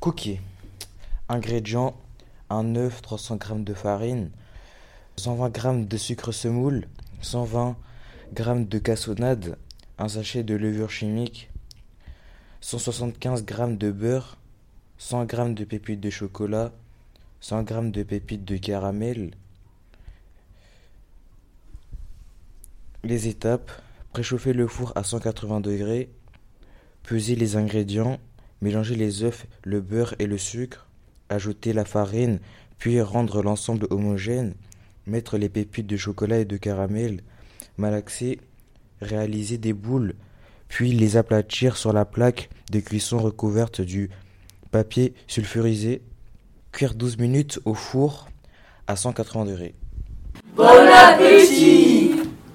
Cookies. Ingrédients, un œuf, 300 g de farine, 120 g de sucre semoule, 120 g de cassonade, un sachet de levure chimique, 175 g de beurre, 100 g de pépites de chocolat, 100 g de pépites de caramel. Les étapes: préchauffer le four à 180 degrés, peser les ingrédients, mélanger les œufs, le beurre et le sucre, ajouter la farine, puis rendre l'ensemble homogène, mettre les pépites de chocolat et de caramel, malaxer, réaliser des boules, puis les aplatir sur la plaque de cuisson recouverte du papier sulfurisé, cuire 12 minutes au four à 180 degrés. Bon appétit!